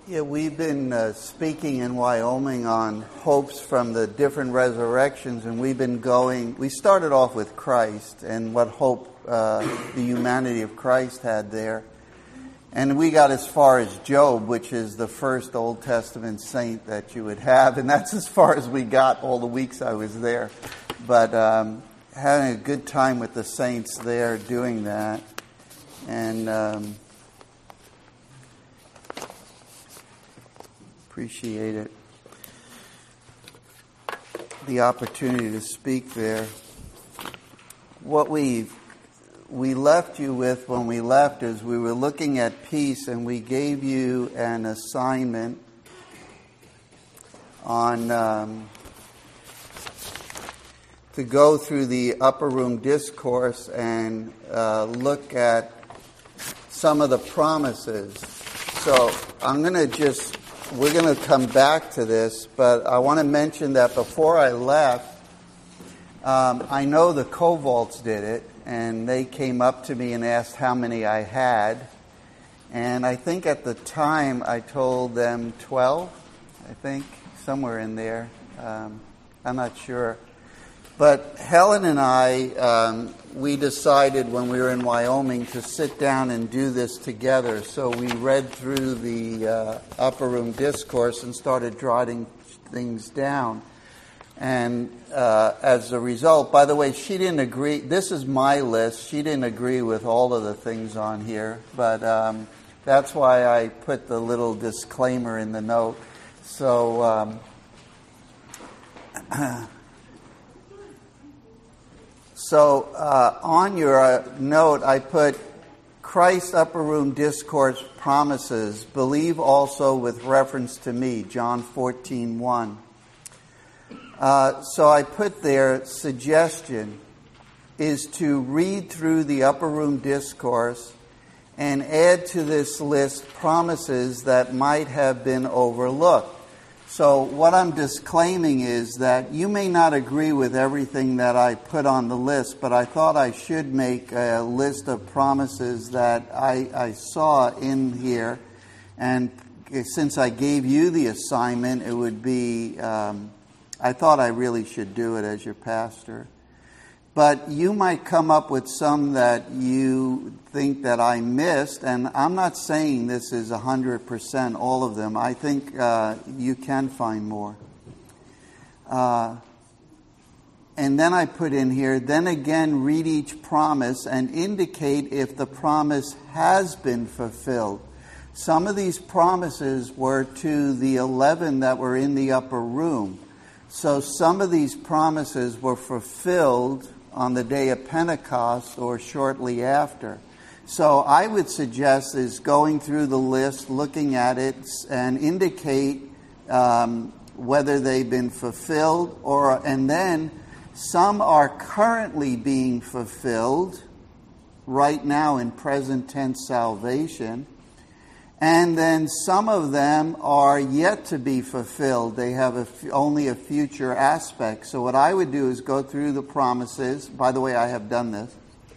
Yeah, we've been speaking in Wyoming on hopes from the different resurrections, and we've been going. We started off with Christ and what hope the humanity of Christ had there. And we got as far as Job, which is the first Old Testament saint that you would have, and that's as far as we got all the weeks I was there. But having a good time with the saints there doing that. And appreciate it. The opportunity to speak there. What we left you with when we left is we were looking at peace, and we gave you an assignment on to go through the upper room discourse and look at some of the promises. So we're going to come back to this, but I want to mention that before I left, I know the Covalts did it, and they came up to me and asked how many I had. And I think at the time I told them 12, I think, somewhere in there. I'm not sure. But Helen and I, we decided when we were in Wyoming to sit down and do this together. So we read through the upper room discourse and started jotting things down. And as a result, by the way, she didn't agree. This is my list. She didn't agree with all of the things on here. But that's why I put the little disclaimer in the note. So on your note, I put Christ's upper room discourse promises, believe also with reference to me, John 14:1. So I put there, suggestion is to read through the upper room discourse and add to this list promises that might have been overlooked. So what I'm disclaiming is that you may not agree with everything that I put on the list, but I thought I should make a list of promises that I saw in here. And since I gave you the assignment, it would be, I thought I really should do it as your pastor. But you might come up with some that you think that I missed, and I'm not saying this is 100% all of them. I think you can find more. And then I put in here, then again read each promise and indicate if the promise has been fulfilled. Some of these promises were to the 11 that were in the upper room. So some of these promises were fulfilled on the day of Pentecost or shortly after. So I would suggest is going through the list, looking at it, and indicate whether they've been fulfilled, and then some are currently being fulfilled right now in present tense salvation. And then some of them are yet to be fulfilled. They have only a future aspect. So what I would do is go through the promises. By the way, I have done this.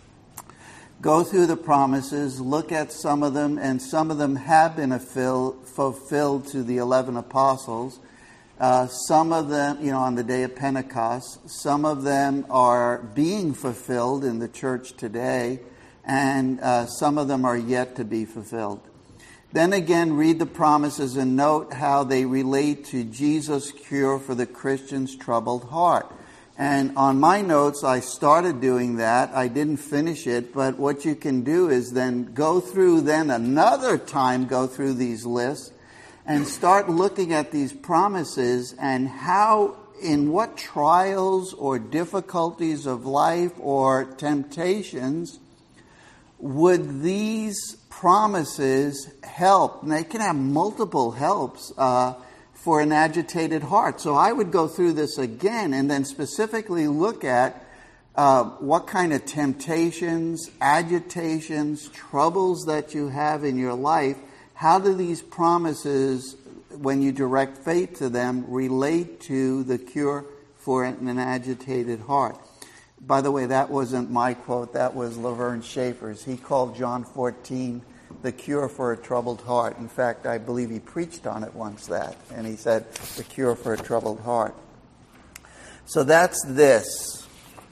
Go through the promises, look at some of them, and some of them have been fulfilled to the 11 apostles. Some of them, on the day of Pentecost. Some of them are being fulfilled in the church today, and some of them are yet to be fulfilled. Then again, read the promises and note how they relate to Jesus' cure for the Christian's troubled heart. And on my notes, I started doing that. I didn't finish it, but what you can do is then go through another time, go through these lists and start looking at these promises and how, in what trials or difficulties of life or temptations would these promises help. And they can have multiple helps for an agitated heart. So I would go through this again and then specifically look at what kind of temptations, agitations, troubles that you have in your life. How do these promises, when you direct faith to them, relate to the cure for an agitated heart? By the way, that wasn't my quote. That was Laverne Schaefer's. He called John 14 The Cure for a Troubled Heart. In fact, I believe he preached on it once, and he said, The Cure for a Troubled Heart. So that's this.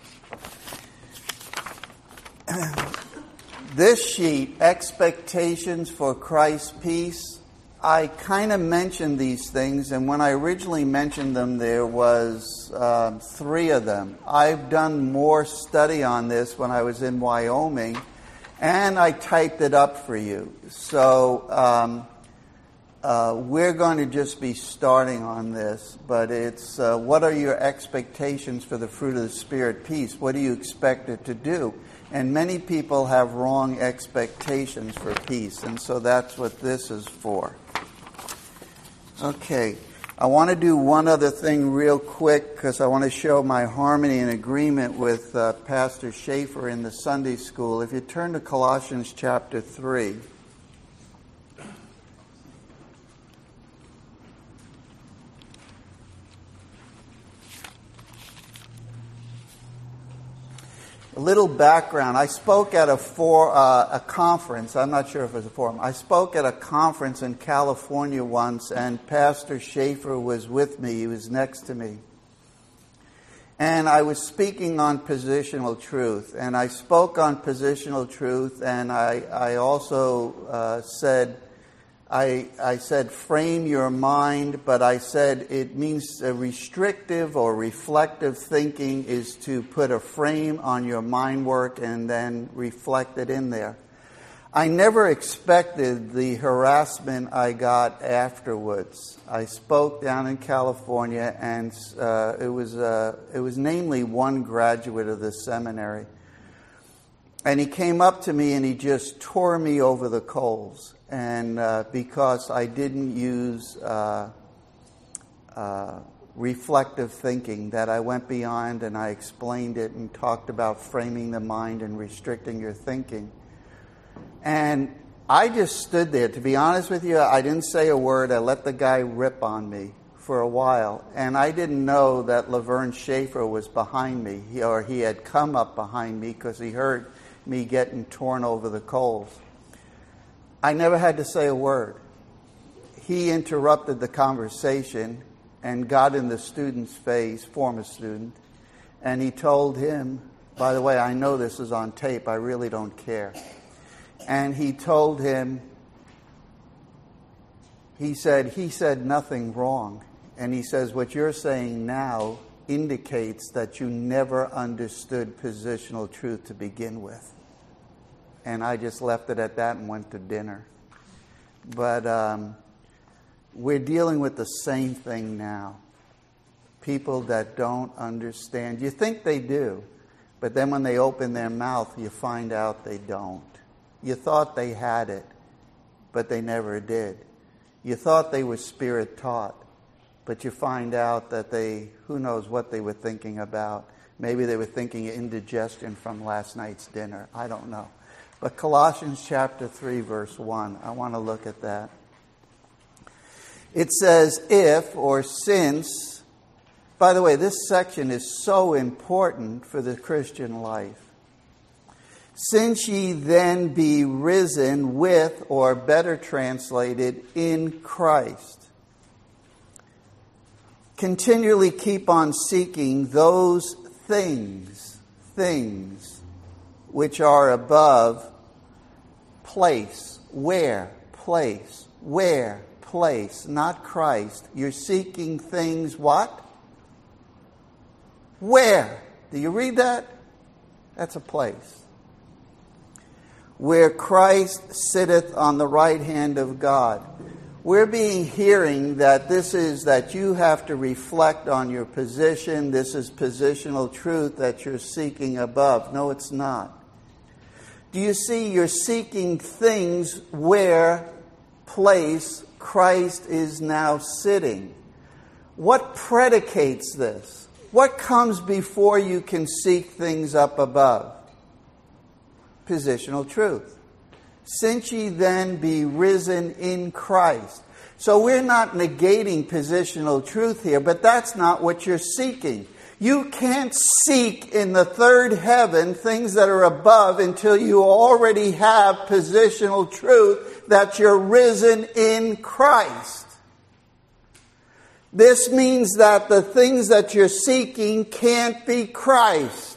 This sheet, Expectations for Christ's Peace, I kind of mentioned these things, and when I originally mentioned them, there was 3 of them. I've done more study on this when I was in Wyoming, and I typed it up for you. So we're going to just be starting on this, but it's what are your expectations for the fruit of the Spirit, peace? What do you expect it to do? And many people have wrong expectations for peace, and so that's what this is for. Okay, I want to do one other thing real quick because I want to show my harmony and agreement with Pastor Schaefer in the Sunday school. If you turn to Colossians chapter 3. A little background. I spoke at a conference. I'm not sure if it was a forum. I spoke at a conference in California once, and Pastor Schaefer was with me. He was next to me. And I was speaking on positional truth. And I spoke on positional truth, and I also said, I said frame your mind, but I said it means restrictive or reflective thinking is to put a frame on your mind work and then reflect it in there. I never expected the harassment I got afterwards. I spoke down in California, and it was namely one graduate of the seminary. And he came up to me and he just tore me over the coals. And because I didn't use reflective thinking, that I went beyond and I explained it and talked about framing the mind and restricting your thinking. And I just stood there. To be honest with you, I didn't say a word. I let the guy rip on me for a while. And I didn't know that Laverne Schaefer was behind me, or he had come up behind me because he heard me getting torn over the coals. I never had to say a word. He interrupted the conversation and got in the student's face, former student, and he told him, by the way, I know this is on tape, I really don't care. And he told him, he said nothing wrong. And he says, what you're saying now indicates that you never understood positional truth to begin with. And I just left it at that and went to dinner. But we're dealing with the same thing now. People that don't understand. You think they do, but then when they open their mouth, you find out they don't. You thought they had it, but they never did. You thought they were Spirit taught, but you find out that who knows what they were thinking about. Maybe they were thinking indigestion from last night's dinner. I don't know. But Colossians chapter 3, verse 1, I want to look at that. It says, if or since, by the way, this section is so important for the Christian life. Since ye then be risen with, or better translated, in Christ, continually keep on seeking those things which are above. Place, where, not Christ. You're seeking things what? Where? Do you read that? That's a place. Where Christ sitteth on the right hand of God. We're hearing that this is that you have to reflect on your position. This is positional truth that you're seeking above. No, it's not. Do you see you're seeking things where place Christ is now sitting? What predicates this? What comes before you can seek things up above? Positional truth. Since ye then be risen in Christ. So we're not negating positional truth here, but that's not what you're seeking. You can't seek in the third heaven things that are above until you already have positional truth that you're risen in Christ. This means that the things that you're seeking can't be Christ.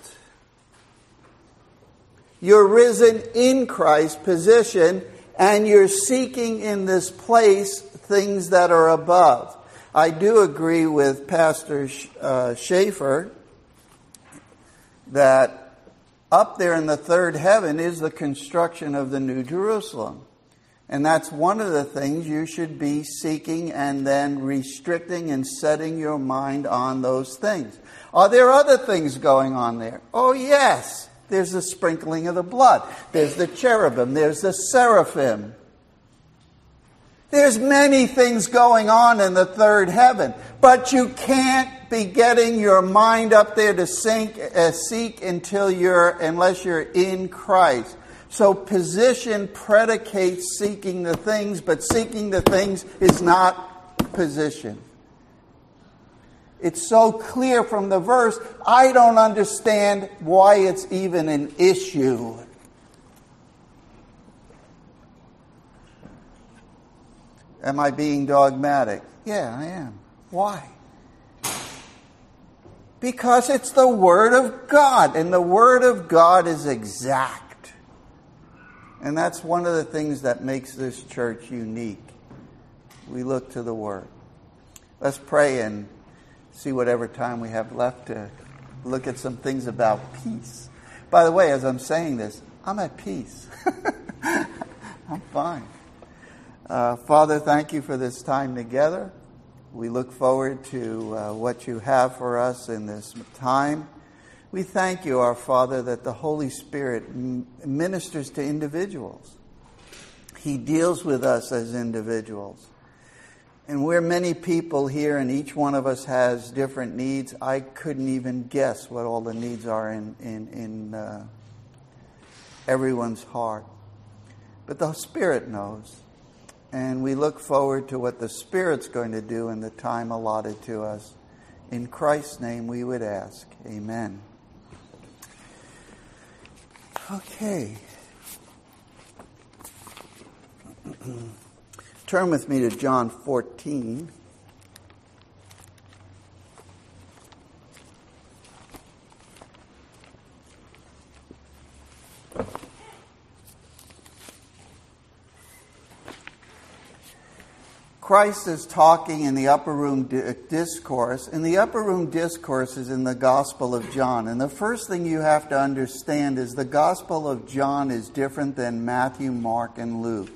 You're risen in Christ's position, and you're seeking in this place things that are above. I do agree with Pastor Schaefer that up there in the third heaven is the construction of the New Jerusalem. And that's one of the things you should be seeking and then restricting and setting your mind on those things. Are there other things going on there? Oh, yes. There's the sprinkling of the blood. There's the cherubim. There's the seraphim. There's many things going on in the third heaven. But you can't be getting your mind up there to seek unless you're in Christ. So position predicates seeking the things, but seeking the things is not position. It's so clear from the verse, I don't understand why it's even an issue. Am I being dogmatic? Yeah, I am. Why? Because it's the Word of God, and the Word of God is exact. And that's one of the things that makes this church unique. We look to the Word. Let's pray and see whatever time we have left to look at some things about peace. By the way, as I'm saying this, I'm at peace. I'm fine. Father, thank you for this time together. We look forward to what you have for us in this time. We thank you, our Father, that the Holy Spirit ministers to individuals. He deals with us as individuals. And we're many people here, and each one of us has different needs. I couldn't even guess what all the needs are in everyone's heart. But the Spirit knows. And we look forward to what the Spirit's going to do in the time allotted to us. In Christ's name we would ask. Amen. Okay. Turn with me to John 14. Christ is talking in the upper room discourse, and the upper room discourse is in the Gospel of John. And the first thing you have to understand is the Gospel of John is different than Matthew, Mark, and Luke.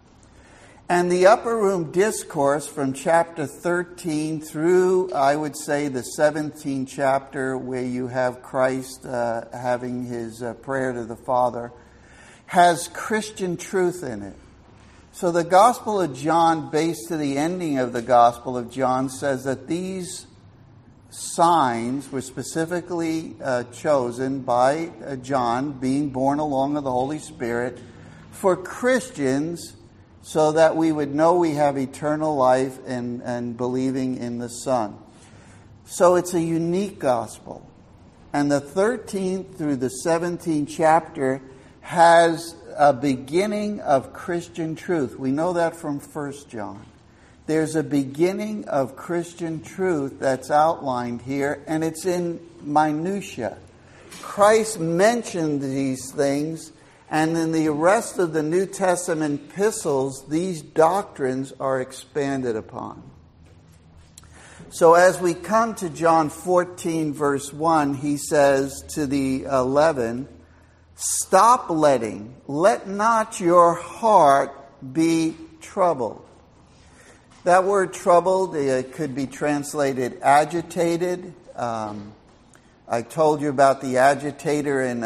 And the upper room discourse from chapter 13 through, I would say, the 17th chapter, where you have Christ having his prayer to the Father, has Christian truth in it. So the Gospel of John, based to the ending of the Gospel of John, says that these signs were specifically chosen by John, being born along with the Holy Spirit, for Christians, so that we would know we have eternal life and believing in the Son. So it's a unique gospel. And the 13th through the 17th chapter has a beginning of Christian truth. We know that from 1 John. There's a beginning of Christian truth that's outlined here, and it's in minutia. Christ mentioned these things, and in the rest of the New Testament epistles, these doctrines are expanded upon. So as we come to John 14, verse 1, he says to the 11, "Stop let not your heart be troubled." That word troubled, it could be translated agitated. I told you about the agitator in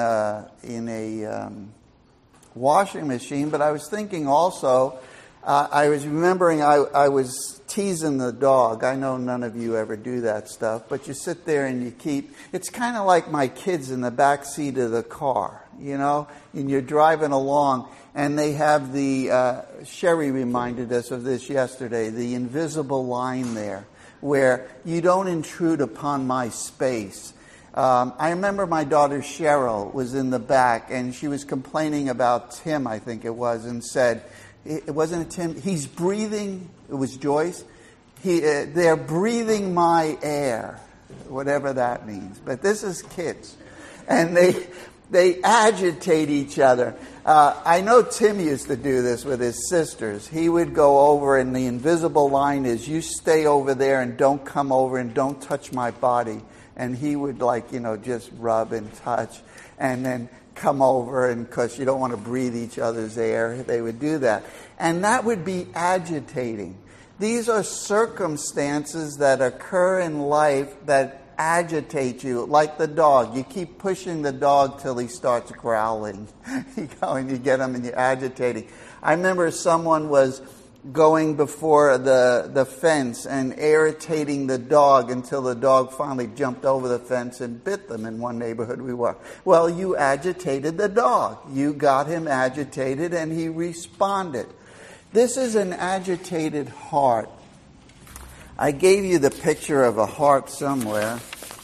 a washing machine, but I was thinking also, I was remembering I was teasing the dog. I know none of you ever do that stuff, but you sit there and it's kind of like my kids in the back seat of the car, and you're driving along, and they have the, Sherry reminded us of this yesterday, the invisible line there. where you don't intrude upon my space. I remember my daughter Cheryl was in the back, and she was complaining about Tim, I think it was, and said, it wasn't Tim, he's breathing, it was Joyce, they're breathing my air, whatever that means. But this is kids. And they agitate each other. I know Tim used to do this with his sisters. He would go over, and the invisible line is, you stay over there and don't come over and don't touch my body. And he would just rub and touch and then come over, and because you don't want to breathe each other's air, they would do that. And that would be agitating. These are circumstances that occur in life that agitate you, like the dog. You keep pushing the dog till he starts growling. You go and you get him and you're agitating. I remember someone was going before the fence and irritating the dog until the dog finally jumped over the fence and bit them in one neighborhood we were. Well, you agitated the dog. You got him agitated and he responded. This is an agitated heart. I gave you the picture of a heart somewhere.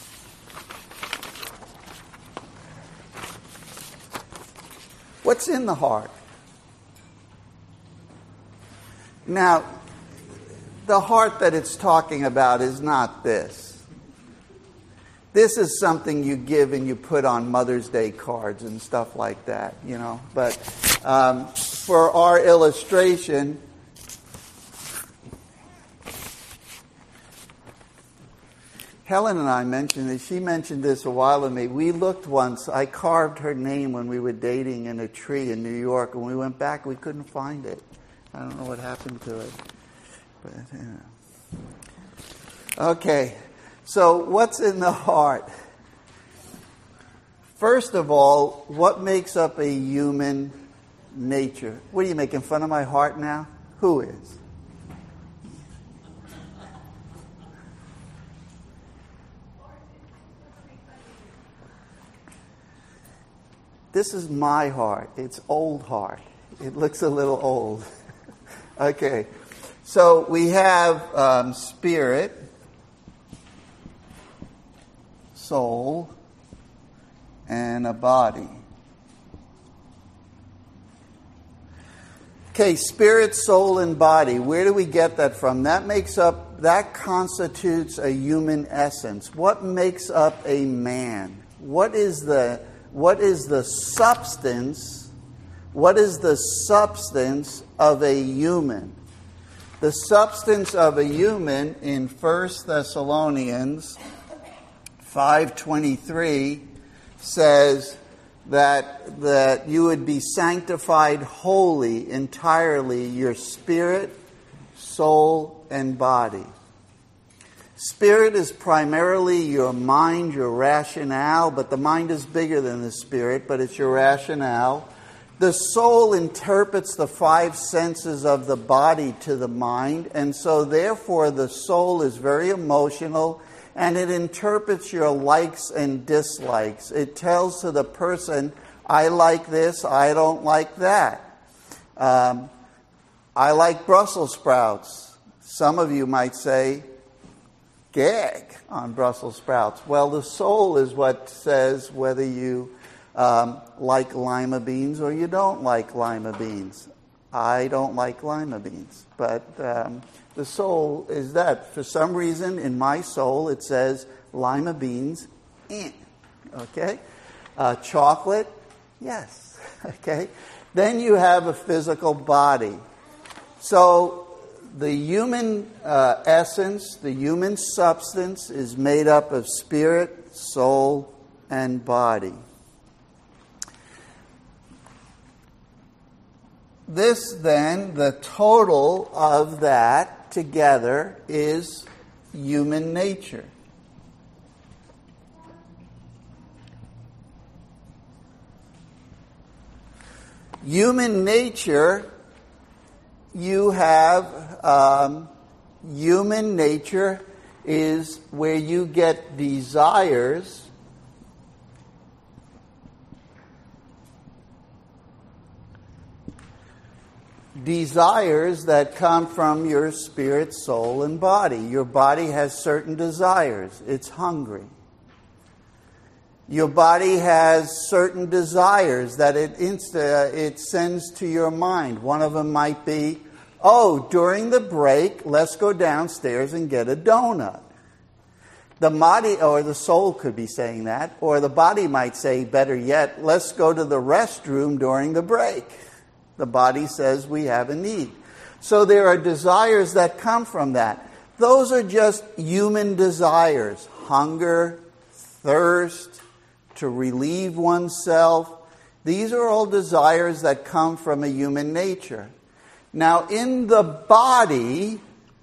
What's in the heart? Now, the heart that it's talking about is not this. This is something you give and you put on Mother's Day cards and stuff like that, But for our illustration, Helen and I mentioned this. She mentioned this a while to me. We looked once. I carved her name when we were dating in a tree in New York. When we went back, we couldn't find it. I don't know what happened to it. But, Okay, so what's in the heart? First of all, what makes up a human nature? What are you making fun of my heart now? Who is? This is my heart. It's old heart. It looks a little old. Okay, so we have spirit, soul, and a body. Okay, spirit, soul, and body. Where do we get that from? That constitutes a human essence. What makes up a man? What is the substance? What is the substance of a human? The substance of a human in 1 Thessalonians 5:23 says that you would be sanctified wholly, entirely, your spirit, soul, and body. Spirit is primarily your mind, your rationale, but the mind is bigger than the spirit, but it's your rationale. The soul interprets the five senses of the body to the mind, and so therefore the soul is very emotional, and it interprets your likes and dislikes. It tells to the person, I like this, I don't like that. I like Brussels sprouts. Some of you might say, gag on Brussels sprouts. Well, the soul is what says whether you like lima beans or you don't like lima beans. I don't like lima beans, but the soul is that. For some reason, in my soul, it says lima beans, okay? Chocolate, yes, okay? Then you have a physical body. So the human essence, the human substance is made up of spirit, soul, and body. This then, the total of that together is human nature. Human nature, you have, human nature is where you get desires desires that come from your spirit, soul, and body. Your body has certain desires. It's hungry. Your body has certain desires that it sends to your mind. One of them might be, during the break, let's go downstairs and get a donut. The body or the soul could be saying that, or the body might say, better yet, let's go to the restroom during the break. The body says we have a need. So there are desires that come from that. Those are just human desires. Hunger, thirst, to relieve oneself. These are all desires that come from a human nature. Now, in the body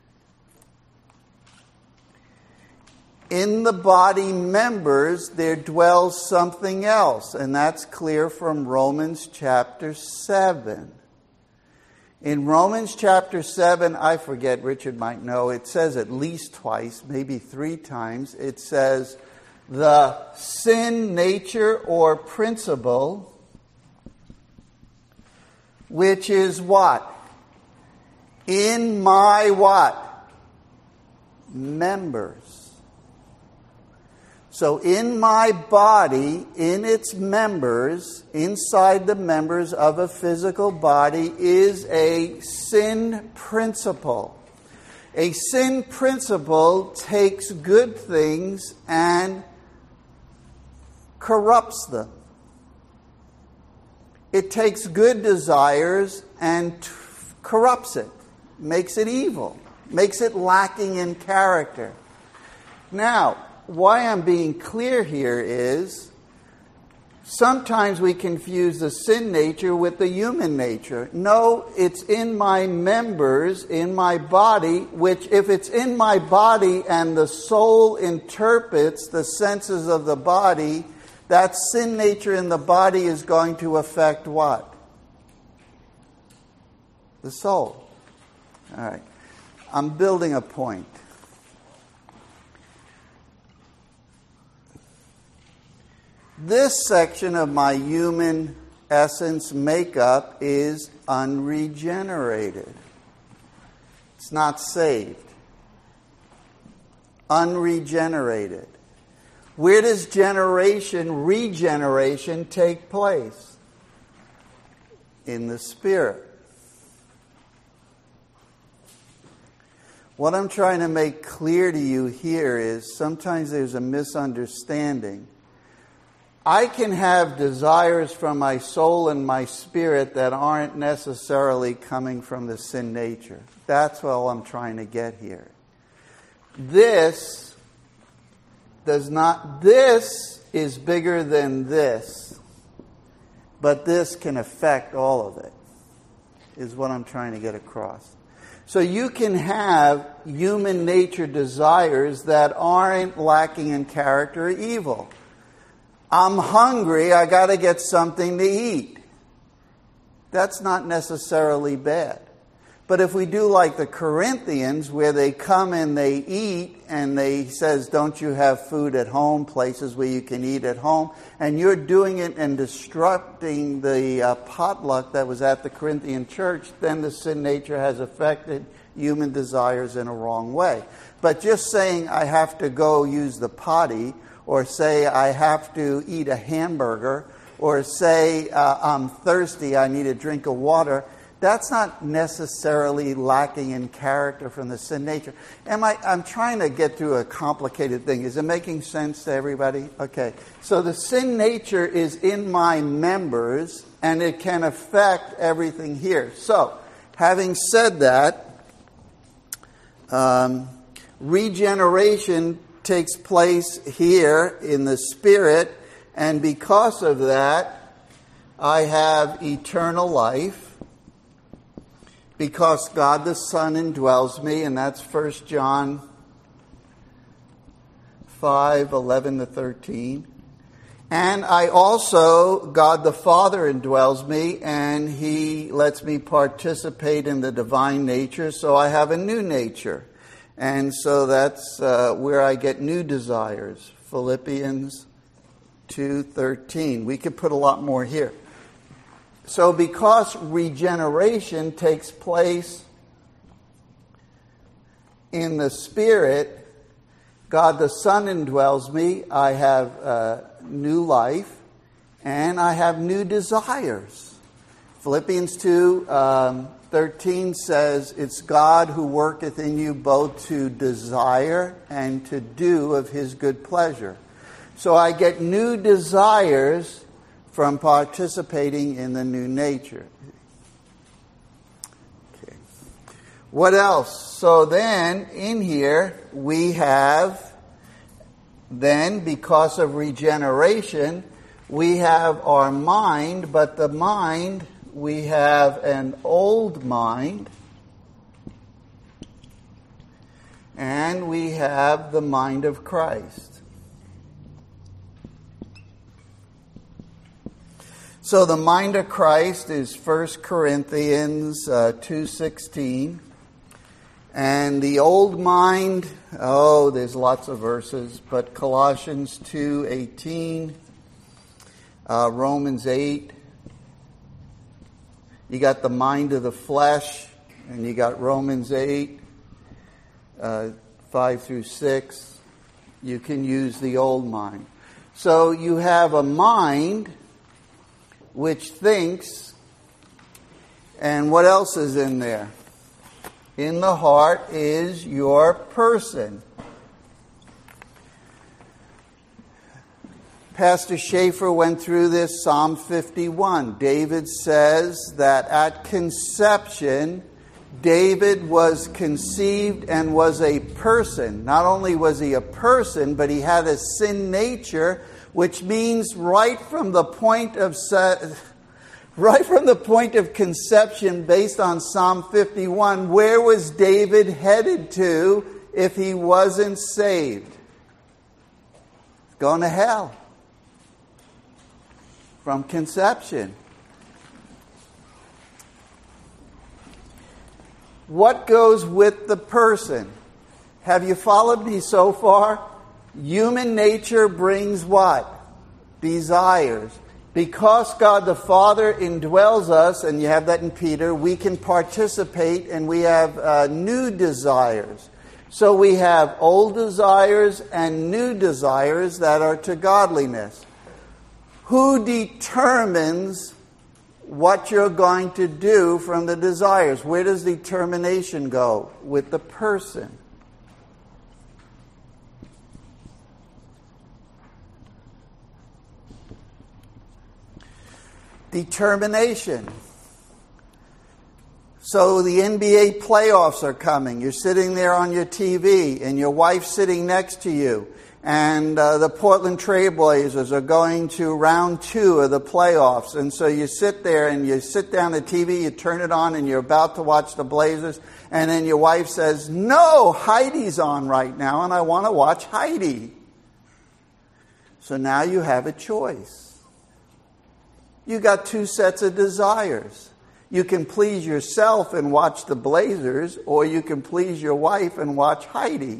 members, there dwells something else, and that's clear from Romans chapter 7. In Romans chapter 7, I forget, Richard might know, it says at least twice, maybe 3 times, it says, the sin nature or principle, which is what? In my what? Members. So in my body, in its members, inside the members of a physical body, is a sin principle. A sin principle takes good things and corrupts them. It takes good desires and corrupts it, makes it evil, makes it lacking in character. Now, why I'm being clear here is sometimes we confuse the sin nature with the human nature. No, it's in my members, in my body, which if it's in my body and the soul interprets the senses of the body, that sin nature in the body is going to affect what? The soul. All right. I'm building a point. This section of my human essence makeup is unregenerated. It's not saved. Unregenerated. Where does regeneration take place? In the spirit. What I'm trying to make clear to you here is sometimes there's a misunderstanding. I can have desires from my soul and my spirit that aren't necessarily coming from the sin nature. That's all I'm trying to get here. This is bigger than this, but this can affect all of it, is what I'm trying to get across. So you can have human nature desires that aren't lacking in character or evil. I'm hungry, I got to get something to eat. That's not necessarily bad. But if we do like the Corinthians, where they come and they eat, and they says, don't you have food at home, places where you can eat at home, and you're doing it and disrupting the potluck that was at the Corinthian church, then the sin nature has affected human desires in a wrong way. But just saying I have to go use the potty, or say I have to eat a hamburger, or say I'm thirsty, I need a drink of water, that's not necessarily lacking in character from the sin nature. I'm trying to get through a complicated thing. Is it making sense to everybody? Okay. So the sin nature is in my members, and it can affect everything here. So, having said that, regeneration takes place here in the spirit, and because of that, I have eternal life, because God the Son indwells me, and that's 1 John 5:11-13. And I also, God the Father indwells me, and He lets me participate in the divine nature, so I have a new nature. And so that's where I get new desires. Philippians 2:13. We could put a lot more here. So because regeneration takes place in the Spirit, God the Son indwells me, I have new life, and I have new desires. Philippians 2:13 says, it's God who worketh in you both to desire and to do of his good pleasure. So I get new desires from participating in the new nature. Okay. What else? So then, in here, we have, then, because of regeneration, we have our mind, but the mind, we have an old mind, and we have the mind of Christ. So the mind of Christ is 1 Corinthians 2:16. And the old mind, there's lots of verses, but Colossians 2:18, Romans 8. You got the mind of the flesh, and you got Romans 8, 5 through 6. You can use the old mind. So you have a mind which thinks, and what else is in there? In the heart is your person. Pastor Schaefer went through this, Psalm 51. David says that at conception, David was conceived and was a person. Not only was he a person, but he had a sin nature, which means right from the point of conception, based on Psalm 51, where was David headed to if he wasn't saved? Going to hell. From conception. What goes with the person? Have you followed me so far? Human nature brings what? Desires. Because God the Father indwells us, and you have that in Peter, we can participate and we have new desires. So we have old desires and new desires that are to godliness. Who determines what you're going to do from the desires? Where does determination go? With the person. Determination. So the NBA playoffs are coming. You're sitting there on your TV and your wife's sitting next to you. And the Portland Trailblazers are going to round 2 of the playoffs. And so you sit there and you sit down the TV, you turn it on, and you're about to watch the Blazers. And then your wife says, no, Heidi's on right now, and I want to watch Heidi. So now you have a choice. You got 2 sets of desires. You can please yourself and watch the Blazers, or you can please your wife and watch Heidi.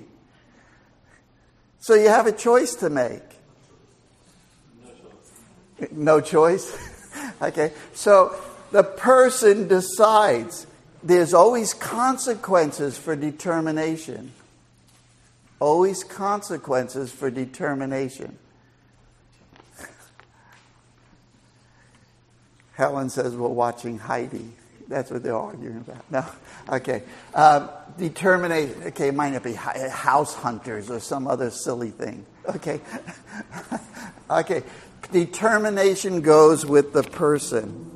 So you have a choice to make. No choice? Okay. So the person decides. There's always consequences for determination. Always consequences for determination. Helen says we're watching Heidi. That's what they're arguing about. No, okay. Determination. Okay, it might not be House Hunters or some other silly thing. Okay. Okay. Determination goes with the person.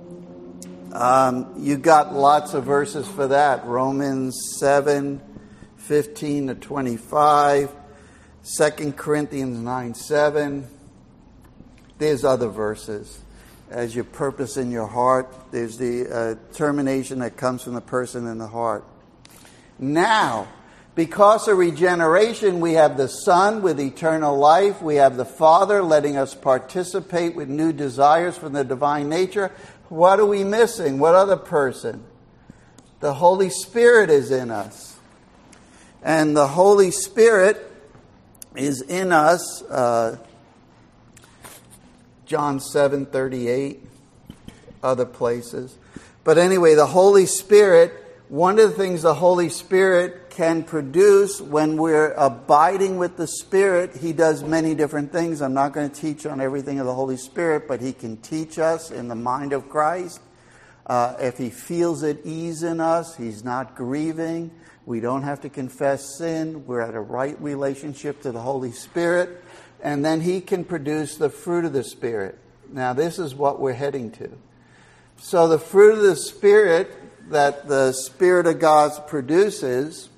You got lots of verses for that. Romans 7:15 to 25. 2 Corinthians 9:7. There's other verses. As your purpose in your heart, there's the determination that comes from the person in the heart. Now, because of regeneration, we have the Son with eternal life. We have the Father letting us participate with new desires from the divine nature. What are we missing? What other person? The Holy Spirit is in us. And the Holy Spirit is in us. John 7:38. other places. But anyway, the Holy Spirit, one of the things the Holy Spirit can produce when we're abiding with the Spirit, He does many different things. I'm not going to teach on everything of the Holy Spirit, but He can teach us in the mind of Christ. If He feels at ease in us, He's not grieving. We don't have to confess sin. We're at a right relationship to the Holy Spirit. And then He can produce the fruit of the Spirit. Now, this is what we're heading to. So the fruit of the Spirit that the Spirit of God produces,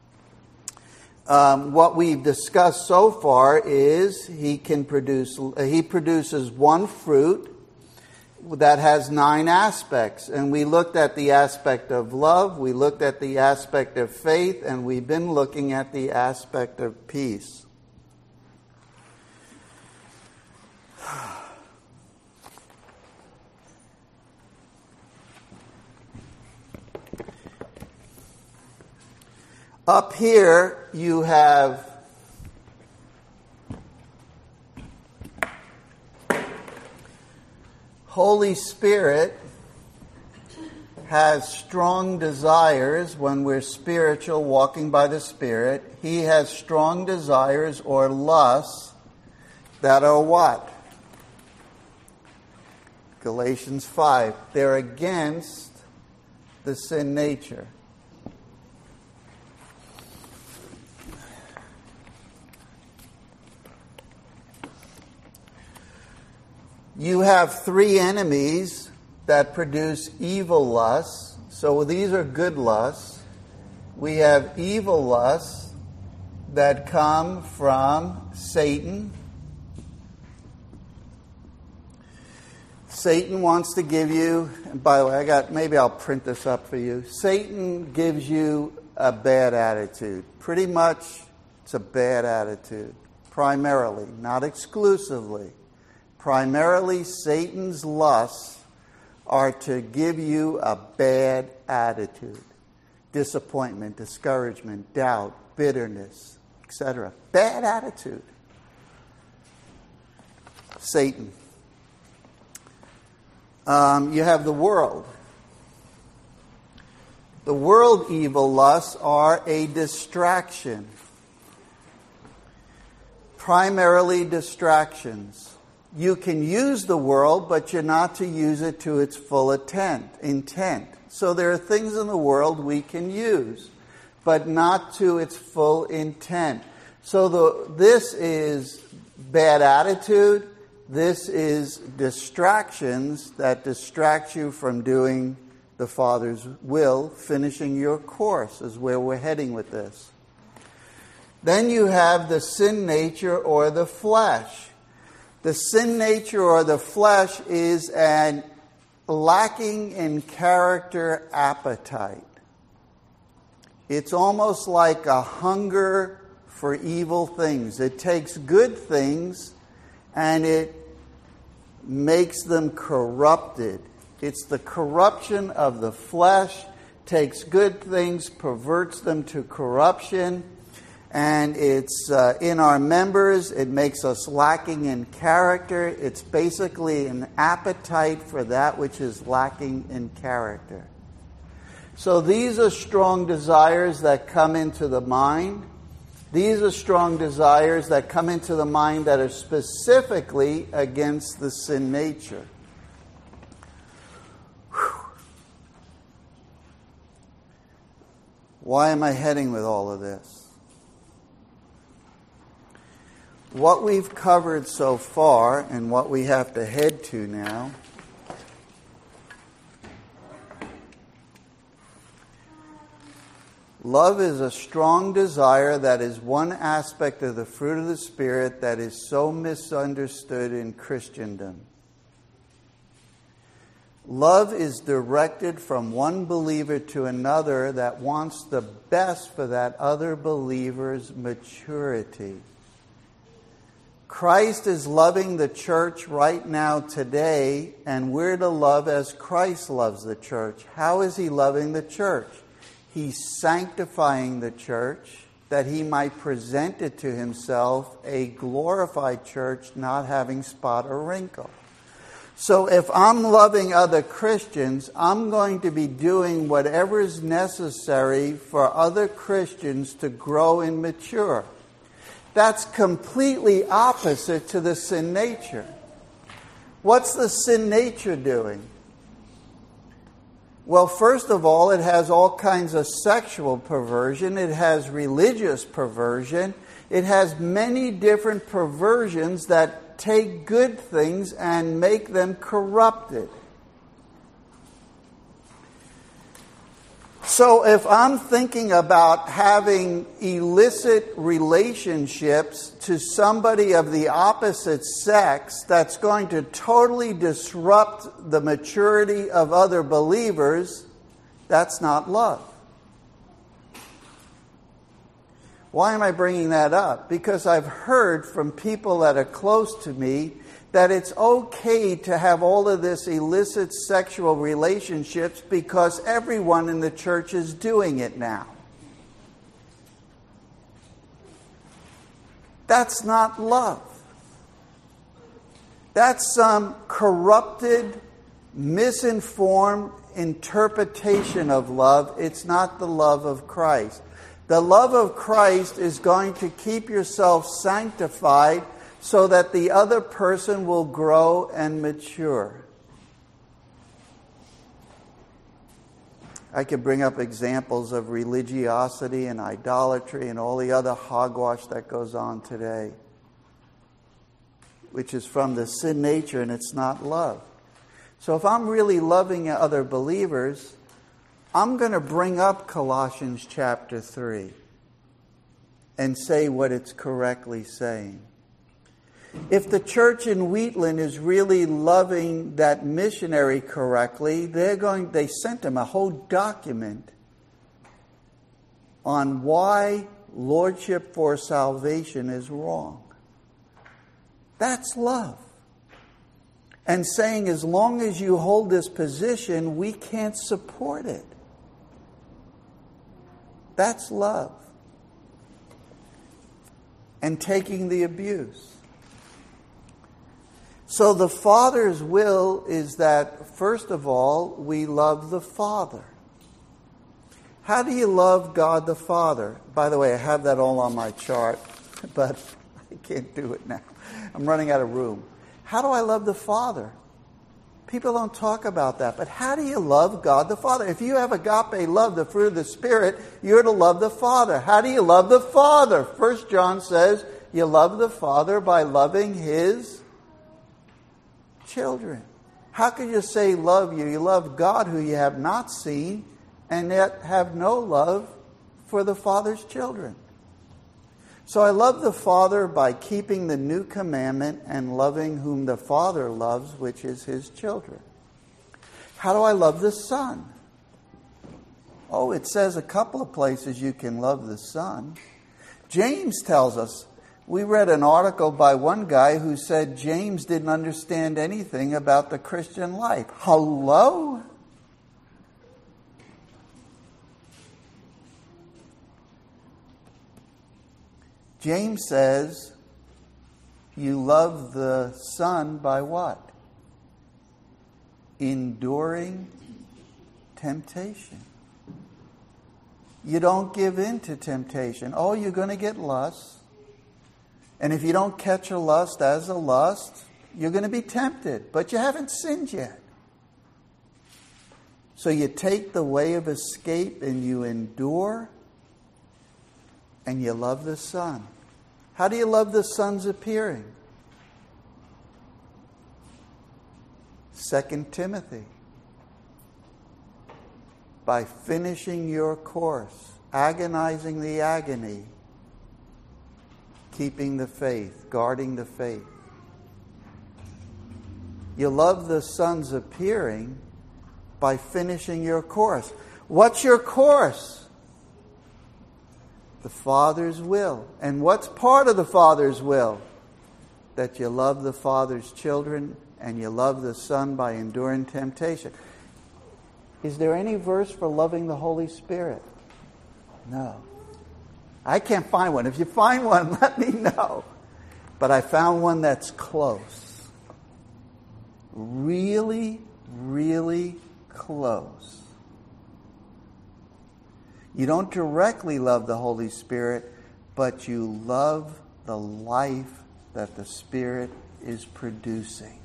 what we've discussed so far is He produces one fruit that has 9 aspects. And we looked at the aspect of love, we looked at the aspect of faith, and we've been looking at the aspect of peace. Up here you have Holy Spirit has strong desires when we're spiritual, walking by the Spirit. He has strong desires or lusts that are what? Galatians 5. They're against the sin nature. You have 3 enemies that produce evil lusts. So these are good lusts. We have evil lusts that come from Satan. Satan wants to give you, and by the way, maybe I'll print this up for you. Satan gives you a bad attitude. Pretty much, it's a bad attitude. Primarily, not exclusively. Primarily, Satan's lusts are to give you a bad attitude. Disappointment, discouragement, doubt, bitterness, etc. Bad attitude. Satan. You have the world. The world evil lusts are a distraction. Primarily distractions. You can use the world, but you're not to use it to its full intent. So there are things in the world we can use, but not to its full intent. So this is bad attitude. This is distractions that distract you from doing the Father's will. Finishing your course is where we're heading with this. Then you have the sin nature or the flesh. The sin nature or the flesh is an lacking in character appetite. It's almost like a hunger for evil things. It takes good things and it makes them corrupted. It's the corruption of the flesh, takes good things, perverts them to corruption. And it's in our members, it makes us lacking in character. It's basically an appetite for that which is lacking in character. So these are strong desires that come into the mind. These are strong desires that come into the mind that are specifically against the sin nature. Whew. Why am I heading with all of this? What we've covered so far and what we have to head to now love is a strong desire that is one aspect of the fruit of the Spirit that is so misunderstood in Christendom. Love is directed from one believer to another that wants the best for that other believer's maturity. Christ is loving the church right now today, and we're to love as Christ loves the church. How is He loving the church? He's sanctifying the church that He might present it to Himself, a glorified church not having spot or wrinkle. So if I'm loving other Christians, I'm going to be doing whatever is necessary for other Christians to grow and mature. That's completely opposite to the sin nature. What's the sin nature doing? Well, first of all, it has all kinds of sexual perversion. It has religious perversion. It has many different perversions that take good things and make them corrupted. So if I'm thinking about having illicit relationships to somebody of the opposite sex, that's going to totally disrupt the maturity of other believers, that's not love. Why am I bringing that up? Because I've heard from people that are close to me that it's okay to have all of this illicit sexual relationships because everyone in the church is doing it now. That's not love. That's some corrupted, misinformed interpretation of love. It's not the love of Christ. The love of Christ is going to keep yourself sanctified so that the other person will grow and mature. I could bring up examples of religiosity and idolatry and all the other hogwash that goes on today, which is from the sin nature, and it's not love. So if I'm really loving other believers, I'm going to bring up Colossians chapter 3 and say what it's correctly saying. If the church in Wheatland is really loving that missionary correctly, they sent him a whole document on why lordship for salvation is wrong. That's love. And saying as long as you hold this position, we can't support it. That's love. And taking the abuse. So the Father's will is that, first of all, we love the Father. How do you love God the Father? By the way, I have that all on my chart, but I can't do it now. I'm running out of room. How do I love the Father? People don't talk about that, but how do you love God the Father? If you have agape love, the fruit of the Spirit, you're to love the Father. How do you love the Father? 1 John says you love the Father by loving His children. How could you say love you? You love God who you have not seen and yet have no love for the Father's children. So I love the Father by keeping the new commandment and loving whom the Father loves, which is His children. How do I love the Son? Oh, it says a couple of places you can love the Son. James tells us. We read an article by one guy who said James didn't understand anything about the Christian life. Hello? James says you love the Son by what? Enduring temptation. You don't give in to temptation. Oh, you're going to get lust. And if you don't catch a lust as a lust, you're going to be tempted. But you haven't sinned yet. So you take the way of escape and you endure and you love the Son. How do you love the Son's appearing? 2 Timothy. By finishing your course, agonizing the agony, keeping the faith, guarding the faith. You love the Son's appearing by finishing your course. What's your course? The Father's will. And what's part of the Father's will? That you love the Father's children and you love the Son by enduring temptation. Is there any verse for loving the Holy Spirit? No. I can't find one. If you find one, let me know. But I found one that's close. really, really close. You don't directly love the Holy Spirit, but you love the life that the Spirit is producing.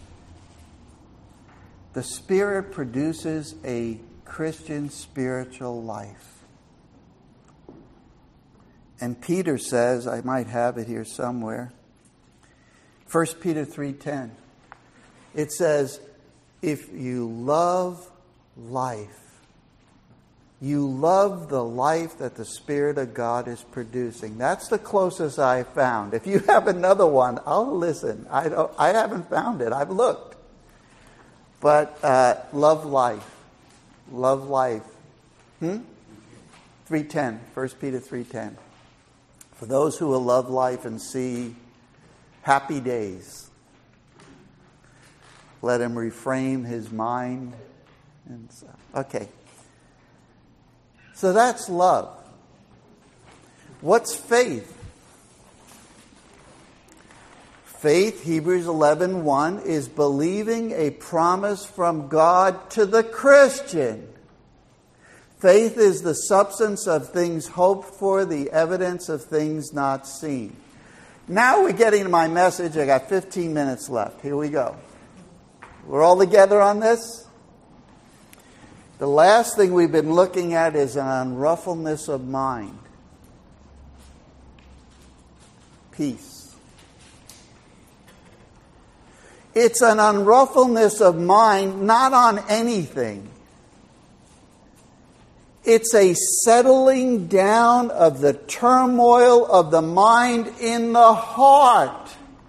The Spirit produces a Christian spiritual life. And Peter says, I might have it here somewhere, 1 Peter 3:10. It says, if you love life, you love the life that the Spirit of God is producing. That's the closest I found. If you have another one, I'll listen. I haven't found it. I've looked. But love life. Love life. 3:10. 1 Peter 3:10. For those who will love life and see happy days, let him reframe his mind. And so, okay. So that's love. What's faith? Faith, Hebrews 11:1, is believing a promise from God to the Christian. Faith is the substance of things hoped for, the evidence of things not seen. Now we're getting to my message. I got 15 minutes left. Here we go. We're all together on this? The last thing we've been looking at is an unruffledness of mind. Peace. It's an unruffledness of mind, not on anything. It's a settling down of the turmoil of the mind in the heart,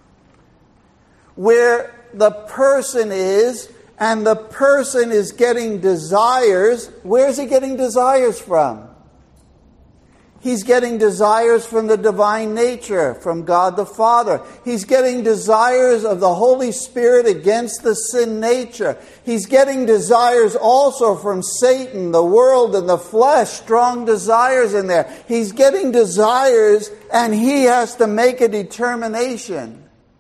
where the person is, and the person is getting desires. Where's he getting desires from? He's getting desires from the divine nature, from God the Father. He's getting desires of the Holy Spirit against the sin nature. He's getting desires also from Satan, the world, and the flesh, strong desires in there. He's getting desires, and he has to make a determination.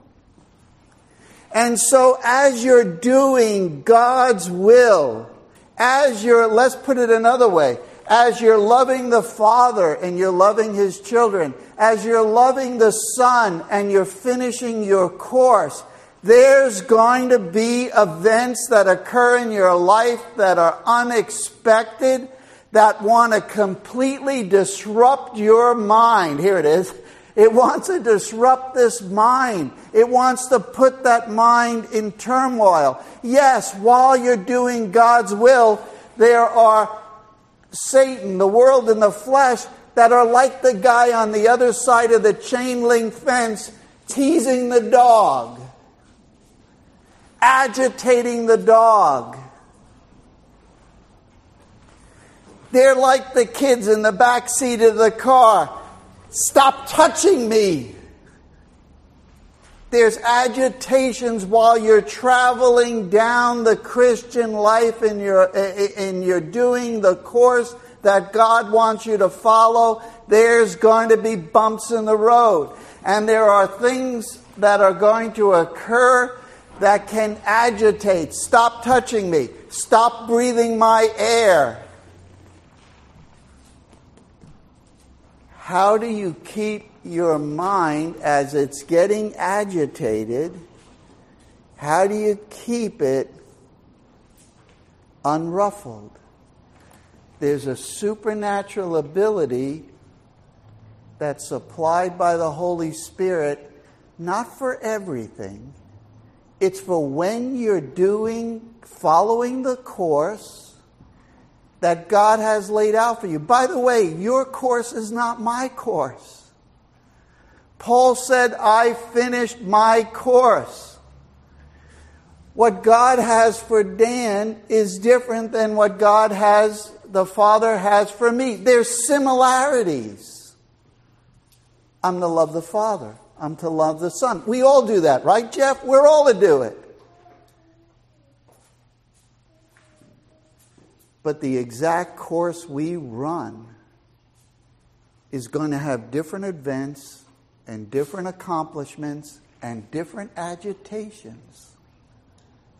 And so as you're doing God's will, let's put it another way, as you're loving the Father and you're loving His children, as you're loving the Son and you're finishing your course, there's going to be events that occur in your life that are unexpected, that want to completely disrupt your mind. Here it is. It wants to disrupt this mind. It wants to put that mind in turmoil. Yes, while you're doing God's will, there are Satan, the world, and the flesh that are like the guy on the other side of the chain link fence teasing the dog, agitating the dog. They're like the kids in the back seat of the car. Stop touching me. There's agitations while you're traveling down the Christian life and you're doing the course that God wants you to follow. There's going to be bumps in the road. And there are things that are going to occur that can agitate. Stop touching me. Stop breathing my air. How do you keep your mind as it's getting agitated? How do you keep it unruffled? There's a supernatural ability that's supplied by the Holy Spirit, not for everything. It's for when you're following the course that God has laid out for you. By the way, your course is not my course. Paul said, I finished my course. What God has for Dan is different than what the Father has for me. There's similarities. I'm to love the Father. I'm to love the Son. We all do that, right, Jeff? We're all to do it. But the exact course we run is going to have different events and different accomplishments and different agitations.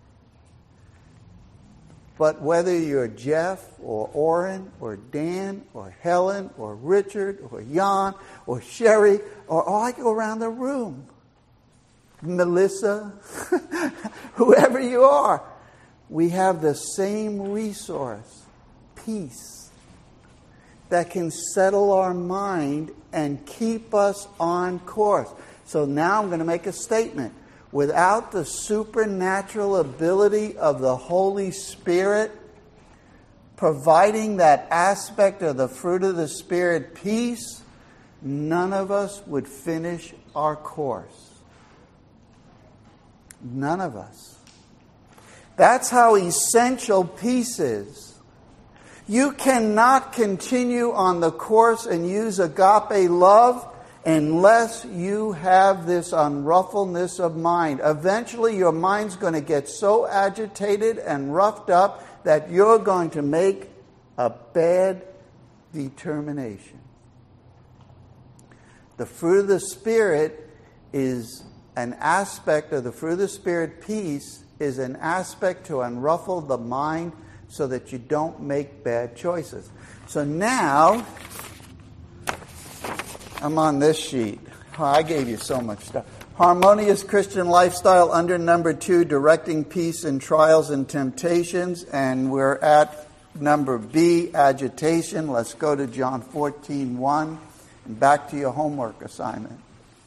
But whether you're Jeff or Orrin or Dan or Helen or Richard or Jan or Sherry or I go around the room, Melissa, whoever you are, we have the same resource, peace, that can settle our mind and keep us on course. So now I'm going to make a statement. Without the supernatural ability of the Holy Spirit providing that aspect of the fruit of the Spirit, peace, none of us would finish our course. None of us. That's how essential peace is. You cannot continue on the course and use agape love unless you have this unruffledness of mind. Eventually your mind's going to get so agitated and roughed up that you're going to make a bad determination. The fruit of the Spirit is an aspect of the fruit of the Spirit. Peace is an aspect to unruffle the mind so that you don't make bad choices. So now I'm on this sheet. Oh, I gave you so much stuff. Harmonious Christian lifestyle under number 2, directing peace in trials and temptations. And we're at number B, agitation. Let's go to John 14:1 and back to your homework assignment.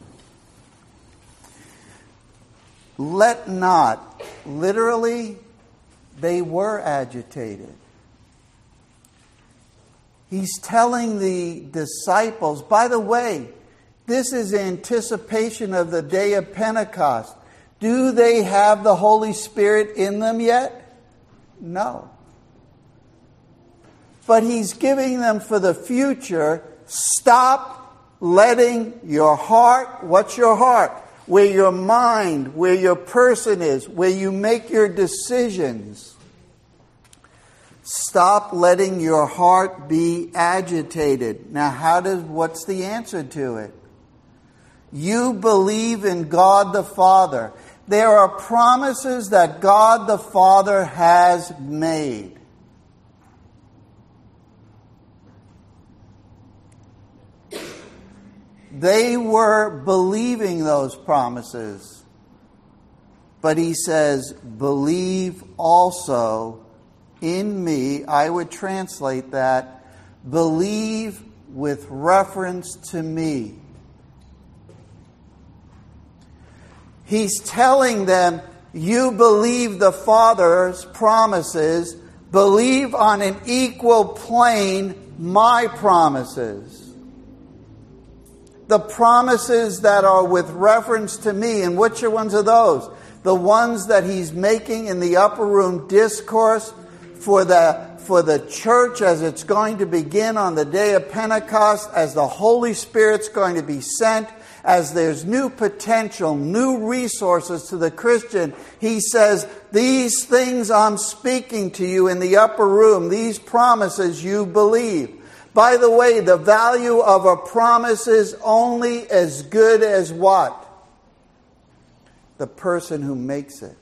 Let not, literally, they were agitated. He's telling the disciples, by the way, this is anticipation of the day of Pentecost. Do they have the Holy Spirit in them yet? No. But he's giving them for the future. Stop letting your heart, what's your heart? Where your mind, where your person is, where you make your decisions. Stop letting your heart be agitated. Now, what's the answer to it? You believe in God the Father. There are promises that God the Father has made. They were believing those promises. But he says, believe also in me. I would translate that, believe with reference to me. He's telling them, you believe the Father's promises, believe on an equal plane my promises. The promises that are with reference to me. And which ones are those? The ones that he's making in the upper room discourse for the church as it's going to begin on the day of Pentecost, as the Holy Spirit's going to be sent, as there's new potential, new resources to the Christian. He says, these things I'm speaking to you in the upper room, these promises you believe. By the way, the value of a promise is only as good as what? The person who makes it.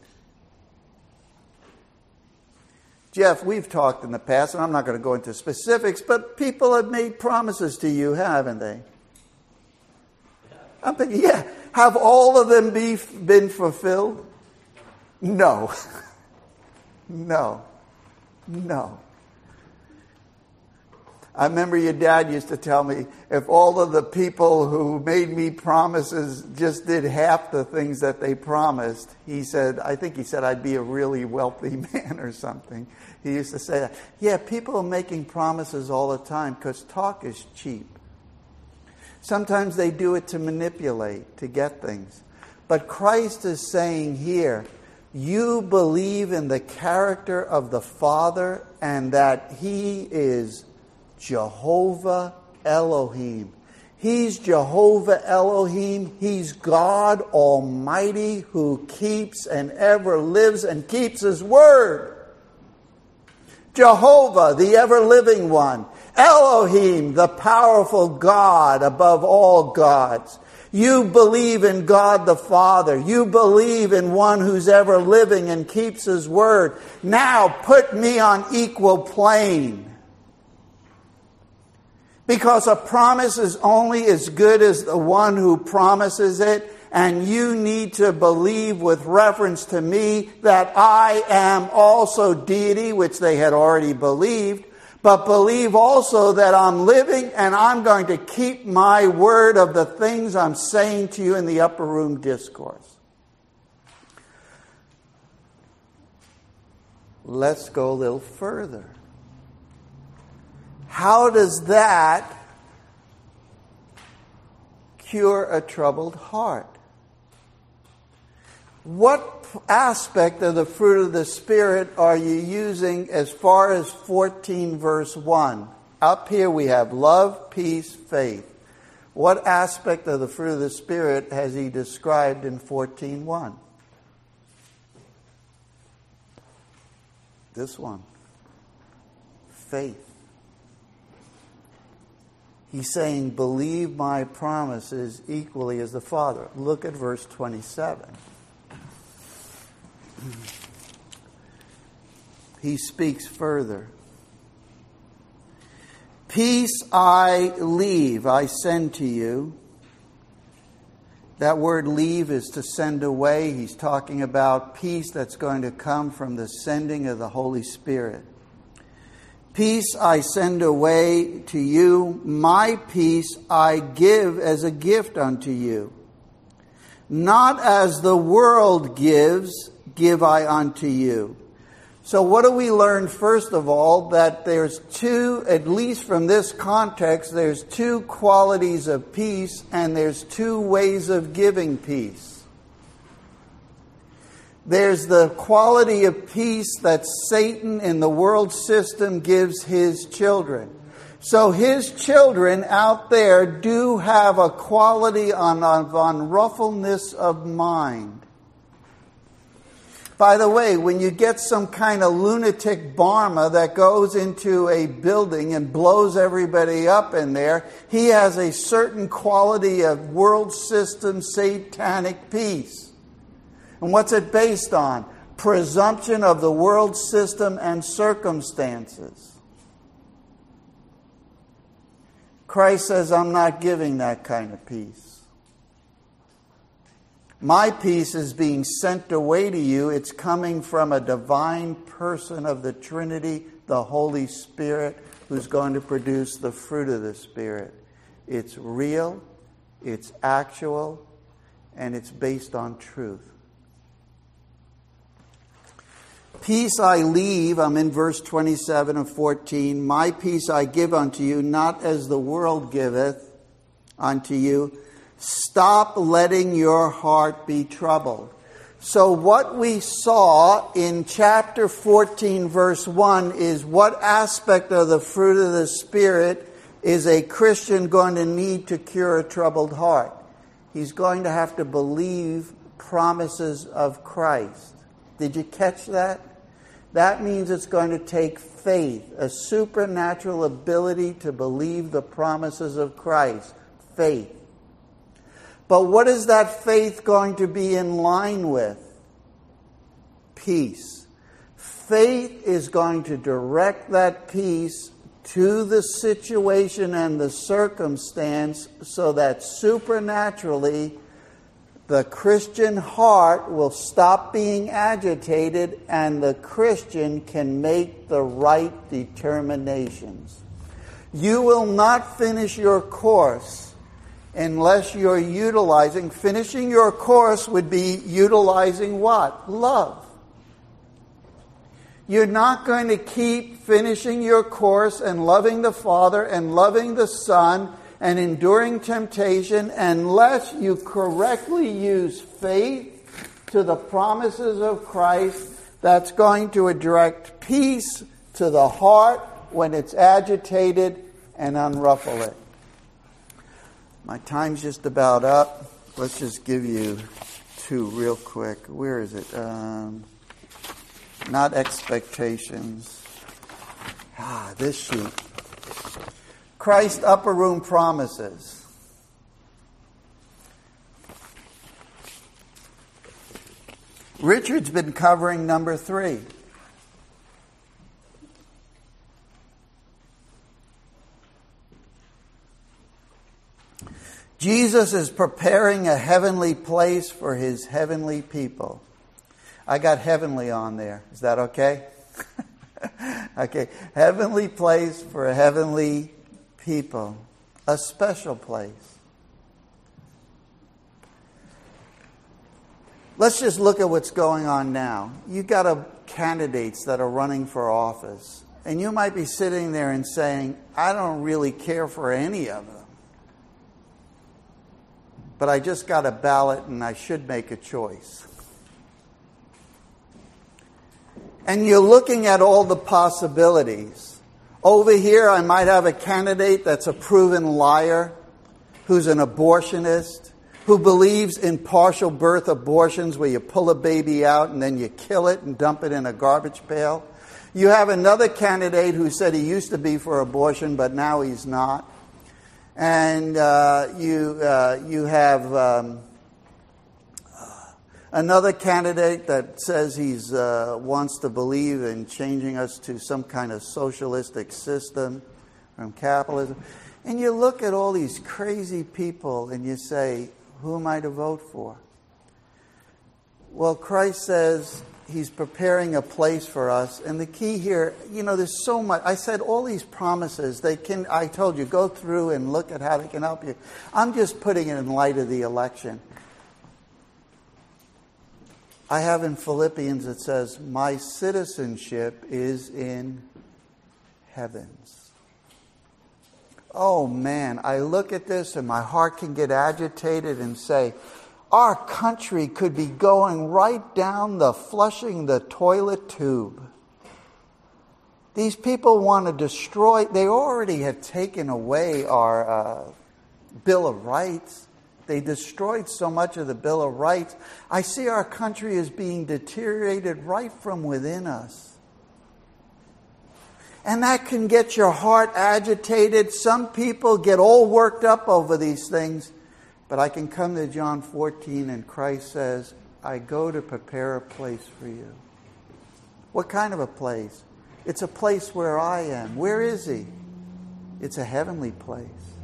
Jeff, we've talked in the past, and I'm not going to go into specifics, but people have made promises to you, haven't they? I'm thinking, yeah. Have all of them been fulfilled? No. No. I remember your dad used to tell me, if all of the people who made me promises just did half the things that they promised, I think he said I'd be a really wealthy man or something. He used to say that. Yeah, people are making promises all the time because talk is cheap. Sometimes they do it to manipulate, to get things. But Christ is saying here, you believe in the character of the Father and that He is Jehovah Elohim. He's Jehovah Elohim. He's God Almighty who keeps and ever lives and keeps His word. Jehovah, the ever-living one. Elohim, the powerful God above all gods. You believe in God the Father. You believe in one who's ever living and keeps his word. Now put me on equal plane. Because a promise is only as good as the one who promises it. And you need to believe with reference to me that I am also deity, which they had already believed. But believe also that I'm living and I'm going to keep my word of the things I'm saying to you in the upper room discourse. Let's go a little further. How does that cure a troubled heart? What aspect of the fruit of the Spirit are you using as far as 14 verse 1? Up here we have love, peace, faith. What aspect of the fruit of the Spirit has he described in 14:1? This one. Faith. He's saying, believe my promises equally as the Father. Look at verse 27. He speaks further. Peace I leave, I send to you. That word leave is to send away. He's talking about peace that's going to come from the sending of the Holy Spirit. Peace I send away to you. My peace I give as a gift unto you. Not as the world gives, give I unto you. So what do we learn? First of all, that there's two, at least from this context, there's two qualities of peace and there's two ways of giving peace. There's the quality of peace that Satan in the world system gives his children. So his children out there do have a quality of unruffledness of mind. By the way, when you get some kind of lunatic Barma that goes into a building and blows everybody up in there, he has a certain quality of world system satanic peace. And what's it based on? Presumption of the world system and circumstances. Christ says, I'm not giving that kind of peace. My peace is being sent away to you. It's coming from a divine person of the Trinity, the Holy Spirit, who's going to produce the fruit of the Spirit. It's real, it's actual, and it's based on truth. Peace I leave, I'm in verse 27 of 14. My peace I give unto you, not as the world giveth unto you. Stop letting your heart be troubled. So what we saw in chapter 14, verse 1 is what aspect of the fruit of the Spirit is a Christian going to need to cure a troubled heart? He's going to have to believe promises of Christ. Did you catch that? That means it's going to take faith, a supernatural ability to believe the promises of Christ. Faith. But what is that faith going to be in line with? Peace. Faith is going to direct that peace to the situation and the circumstance so that supernaturally the Christian heart will stop being agitated and the Christian can make the right determinations. You will not finish your course unless you're utilizing, finishing your course would be utilizing what? Love. You're not going to keep finishing your course and loving the Father and loving the Son and enduring temptation unless you correctly use faith to the promises of Christ that's going to direct peace to the heart when it's agitated and unruffle it. My time's just about up. Let's just give you two real quick. Where is it? Not expectations. This sheet. Christ upper room promises. Richard's been covering number 3. Jesus is preparing a heavenly place for his heavenly people. I got heavenly on there. Is that okay? Okay. Heavenly place for heavenly people. A special place. Let's just look at what's going on now. You've got candidates that are running for office. And you might be sitting there and saying, I don't really care for any of them. But I just got a ballot and I should make a choice. And you're looking at all the possibilities. Over here, I might have a candidate that's a proven liar, who's an abortionist, who believes in partial birth abortions where you pull a baby out and then you kill it and dump it in a garbage pail. You have another candidate who said he used to be for abortion, but now he's not. And you have another candidate that says he's wants to believe in changing us to some kind of socialistic system from capitalism. And you look at all these crazy people and you say, who am I to vote for? Well, Christ says he's preparing a place for us. And the key here, there's so much. I said all these promises, I told you, go through and look at how they can help you. I'm just putting it in light of the election. I have in Philippians, it says, my citizenship is in heavens. Oh man, I look at this and my heart can get agitated and say, our country could be going right down flushing the toilet tube. These people want to destroy, they already have taken away our Bill of Rights. They destroyed so much of the Bill of Rights. I see our country as being deteriorated right from within us. And that can get your heart agitated. Some people get all worked up over these things. But I can come to John 14 and Christ says, I go to prepare a place for you. What kind of a place? It's a place where I am. Where is he? It's a heavenly place.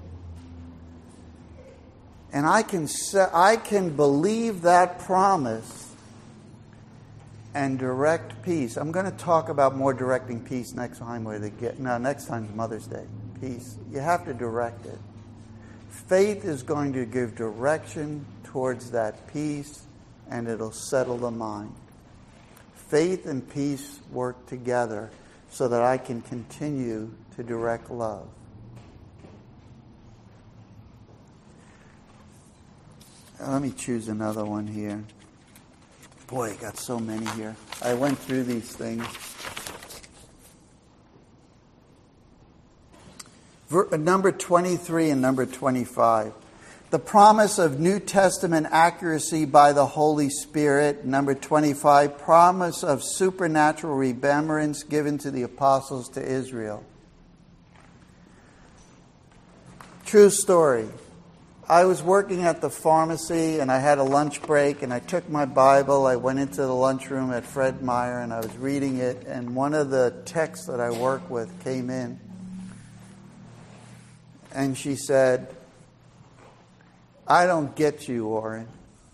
And I can believe that promise and direct peace. I'm going to talk about more directing peace next time. Next time's Mother's Day. Peace. You have to direct it. Faith is going to give direction towards that peace, and it'll settle the mind. Faith and peace work together so that I can continue to direct love. Let me choose another one here. Boy, I got so many here. I went through these things. Number 23 and number 25. The promise of New Testament accuracy by the Holy Spirit. Number 25, promise of supernatural remembrance given to the apostles to Israel. True story. I was working at the pharmacy and I had a lunch break and I took my Bible. I went into the lunchroom at Fred Meyer and I was reading it, and one of the techs that I work with came in. And she said, I don't get you, Orrin.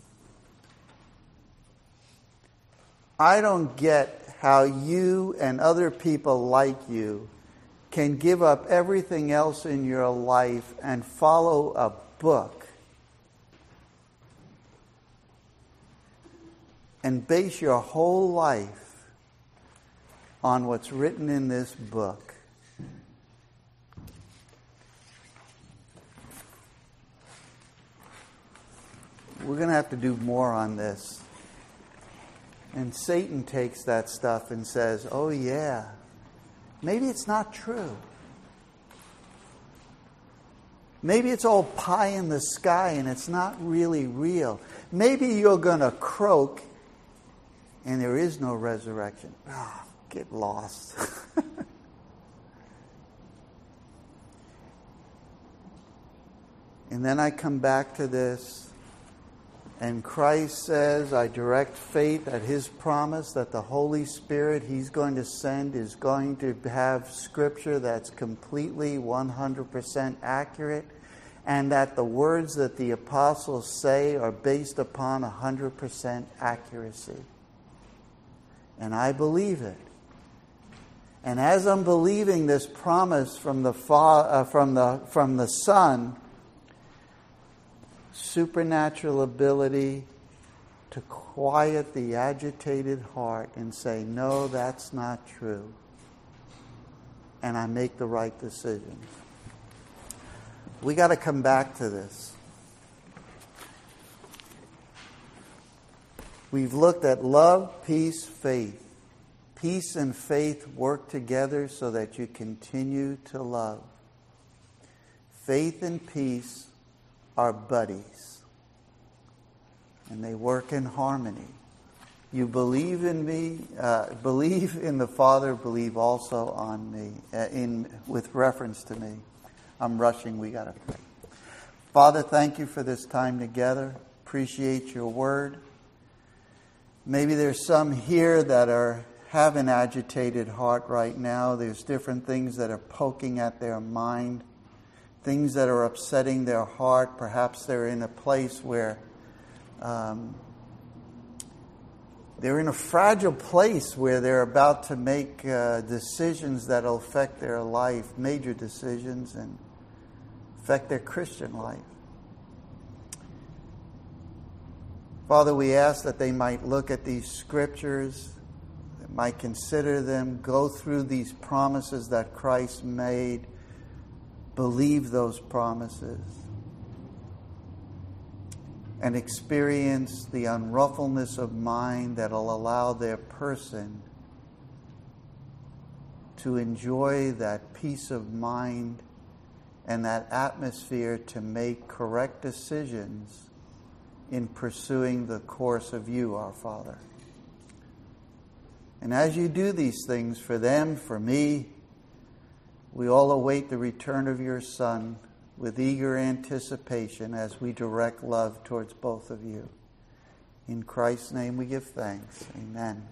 I don't get how you and other people like you can give up everything else in your life and follow a book and base your whole life on what's written in this book. We're going to have to do more on this. And Satan takes that stuff and says, oh yeah, maybe it's not true. Maybe it's all pie in the sky and it's not really real. Maybe you're going to croak and there is no resurrection. Oh, get lost. And then I come back to this. And Christ says, I direct faith at His promise that the Holy Spirit He's going to send is going to have Scripture that's completely 100% accurate, and that the words that the apostles say are based upon 100% accuracy. And I believe it. And as I'm believing this promise from the Son, supernatural ability to quiet the agitated heart and say, no, that's not true. And I make the right decisions. We got to come back to this. We've looked at love, peace, faith. Peace and faith work together so that you continue to love. Faith and peace are buddies, and they work in harmony. You believe in me, believe in the Father, believe also on me, with reference to me. I'm rushing, we got to pray. Father, thank you for this time together. Appreciate your word. Maybe there's some here that have an agitated heart right now. There's different things that are poking at their mind, things that are upsetting their heart. Perhaps they're in a place where they're in a fragile place where they're about to make decisions that will affect their life, major decisions, and affect their Christian life. Father, we ask that they might look at these scriptures, that might consider them, go through these promises that Christ made, believe those promises, and experience the unruffledness of mind that will allow their person to enjoy that peace of mind and that atmosphere to make correct decisions in pursuing the course of you, our Father. And as you do these things for them, for me, we all await the return of your Son with eager anticipation as we direct love towards both of you. In Christ's name we give thanks. Amen.